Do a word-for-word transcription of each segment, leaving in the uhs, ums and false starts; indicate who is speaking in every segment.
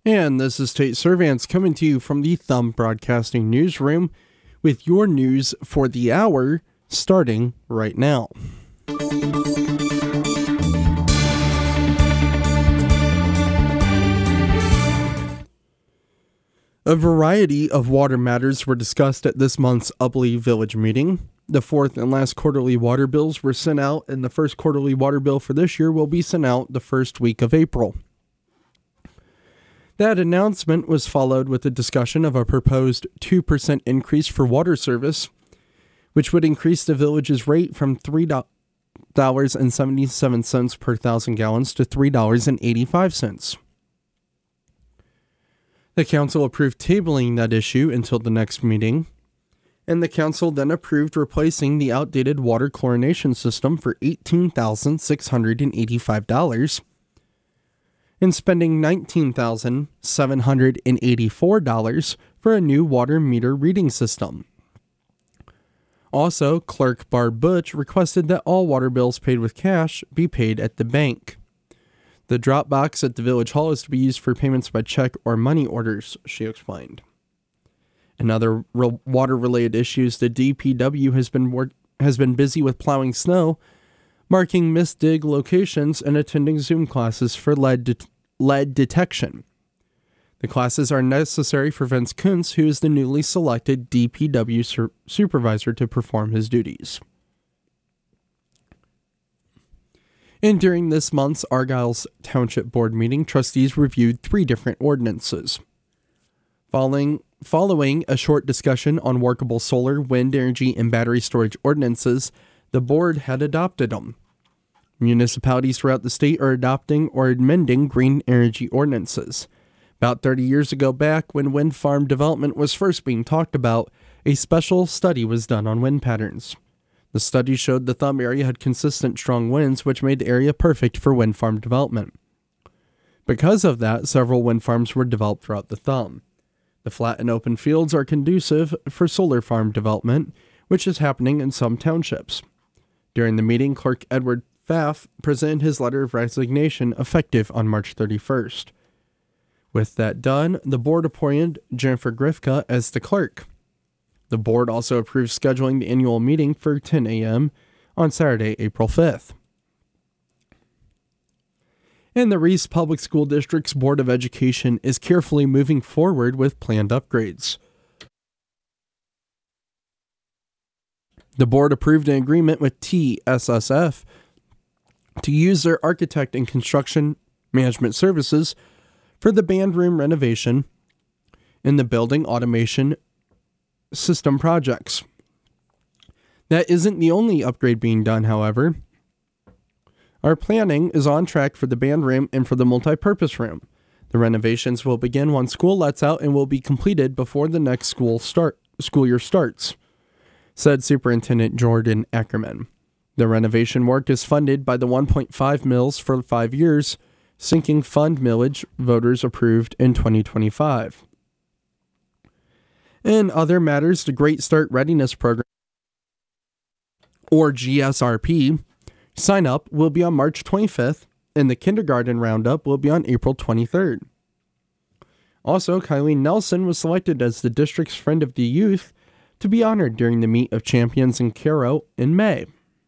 Speaker 1: And this is Tate Servants coming to you from the Thumb Broadcasting Newsroom with your news for the hour starting right now. A variety of water matters were discussed at this month's Ubly Village meeting. The fourth and last quarterly water bills were sent out, and the first quarterly water bill for this year will be sent out the first week of April. That announcement was followed with a discussion of a proposed two percent increase for water service, which would increase the village's rate from three dollars and seventy-seven cents per thousand gallons to three dollars and eighty-five cents. The council approved tabling that issue until the next meeting, and the council then approved replacing the outdated water chlorination system for eighteen thousand six hundred eighty-five dollars and spending nineteen thousand seven hundred eighty-four dollars for a new water meter reading system. Also, Clerk Barb Butch requested that all water bills paid with cash be paid at the bank. The drop box at the village hall is to be used for payments by check or money orders, she explained. In other re- water-related issues, the D P W has been wor- has been busy with plowing snow, marking missed dig locations, and attending Zoom classes for lead, de- lead detection. The classes are necessary for Vince Kuntz, who is the newly selected D P W sur- supervisor to perform his duties. And during this month's Argyle's Township Board meeting, trustees reviewed three different ordinances. Following, following a short discussion on workable solar, wind energy, and battery storage ordinances, the board had adopted them. Municipalities throughout the state are adopting or amending green energy ordinances. About thirty years ago back, when wind farm development was first being talked about, a special study was done on wind patterns. The study showed the Thumb area had consistent strong winds, which made the area perfect for wind farm development. Because of that, several wind farms were developed throughout the Thumb. The flat and open fields are conducive for solar farm development, which is happening in some townships. During the meeting, Clerk Edward Pfaff presented his letter of resignation effective on March thirty-first. With that done, the board appointed Jennifer Grifka as the clerk. The board also approved scheduling the annual meeting for ten a.m. on Saturday, April fifth. And the Reese Public School District's Board of Education is carefully moving forward with planned upgrades. The board approved an agreement with T S S F to use their architect and construction management services for the band room renovation and the building automation system projects. That isn't the only upgrade being done, however. Our planning is on track for the band room and for the multi-purpose room. The renovations will begin once school lets out and will be completed before the next school start school year starts, said Superintendent Jordan Ackerman. The renovation work is funded by the one point five mils for five years, sinking fund millage voters approved in twenty twenty-five. In other matters, the Great Start Readiness Program, or G S R P, sign-up will be on March twenty-fifth, and the kindergarten roundup will be on April twenty-third. Also, Kylie Nelson was selected as the district's Friend of the Youth to be honored during the Meet of Champions in Cairo in May.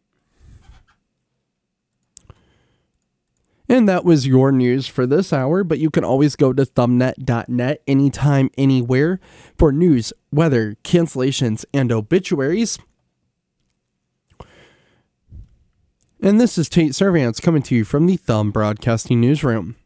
Speaker 1: And that was your news for this hour, but you can always go to thumbnet dot net anytime, anywhere for news, weather, cancellations, and obituaries. And this is Tate Servants coming to you from the Thumb Broadcasting Newsroom.